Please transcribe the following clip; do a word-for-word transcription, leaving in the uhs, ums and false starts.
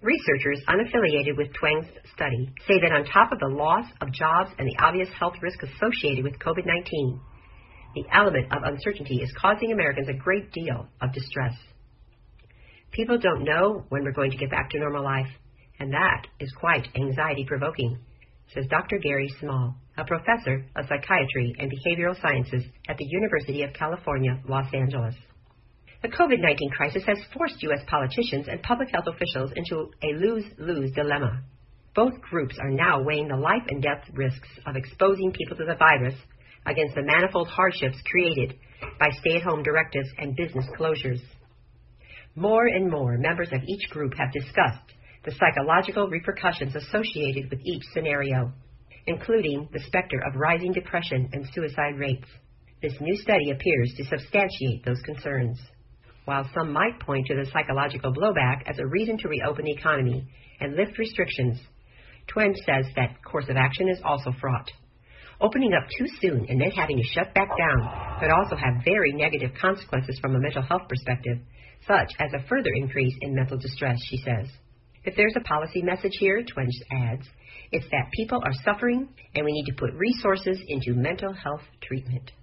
Researchers unaffiliated with Tweng's study say that on top of the loss of jobs and the obvious health risk associated with COVID nineteen, the element of uncertainty is causing Americans a great deal of distress. People don't know when we're going to get back to normal life, and that is quite anxiety-provoking, says Doctor Gary Small, a professor of psychiatry and behavioral sciences at the University of California, Los Angeles. The COVID nineteen crisis has forced U S politicians and public health officials into a lose-lose dilemma. Both groups are now weighing the life and death risks of exposing people to the virus against the manifold hardships created by stay-at-home directives and business closures. More and more members of each group have discussed the psychological repercussions associated with each scenario, including the specter of rising depression and suicide rates. This new study appears to substantiate those concerns. While some might point to the psychological blowback as a reason to reopen the economy and lift restrictions, Twenge says that course of action is also fraught. Opening up too soon and then having to shut back down could also have very negative consequences from a mental health perspective, such as a further increase in mental distress, she says. If there's a policy message here, Twenge adds, it's that people are suffering and we need to put resources into mental health treatment.